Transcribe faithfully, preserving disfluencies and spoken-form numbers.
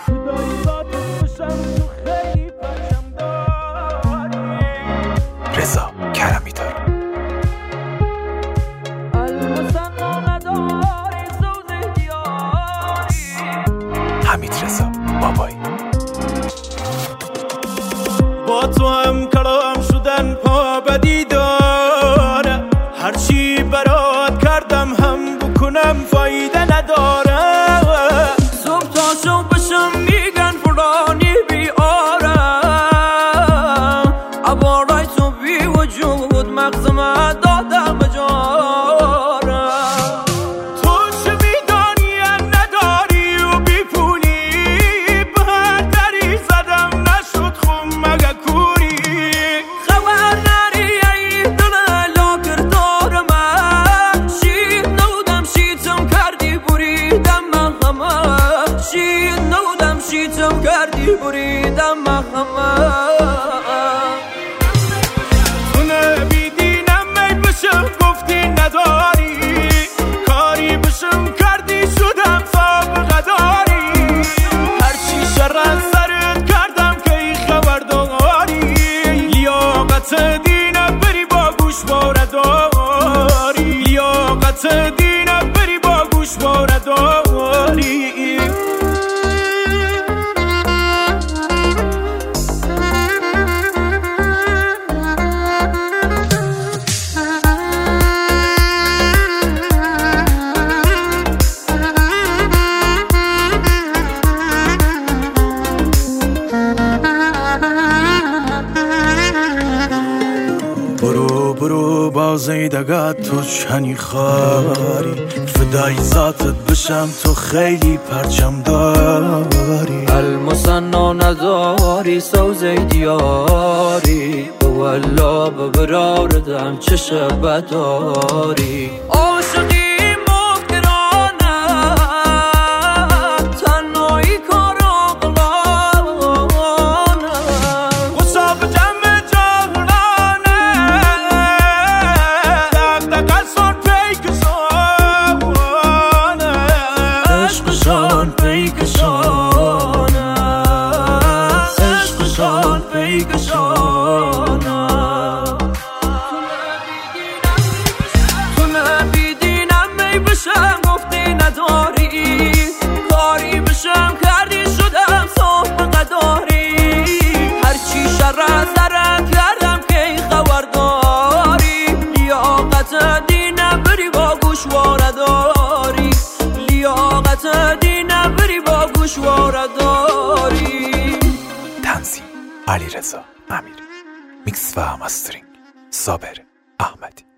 رضا کرمی دار حمید رضا بابایی با تو هم کلام شدن پا بدی داره، هرچی برات کردم هم بکنم فایده نداره. صبح تا شب بشم میگن فلانی بیارم، عبارای تو بی وجود مغزم دادم بجارم. تو چه میدانی نداری و بی پولی، به هر دری زدم نشد خون مگه کوری. خبر نری ای دل لا کردار من، شید نودم شیدم کردی بریدم من همه. شید نودم شیدم کردی بریدم من همه. تو نبیدینم ای بشم گفتی نداری، کاری بشم کردی شدم سابقه داری. هرچی شر از سرت کردم که ای خبر داری، لیاقت دینه بری با گوش باره داری. لیاقت دینه بری با گوش باره داری. برو برو بازی دگت تو چنی خاری، فدای ذاتت بشم تو خیلی پرچم داری. المسنا نداری سوزی دیاری، والا ببراردم چه شبه داری. عاشقی عشقشان پیکشانه، عشقشان پیکشانه. تو نبیدینم می بشم گفتی نداری، کاری بشم کردی شدم سابقه داری. هرچی شر از سرت کردم که ای خبر داری، لیاقت دینه بری با گوشواره داری. لیاقت دینه بری با گوشواره داری. تنظیم علی رضا امیری، میکس و مسترینگ صابر احمدی.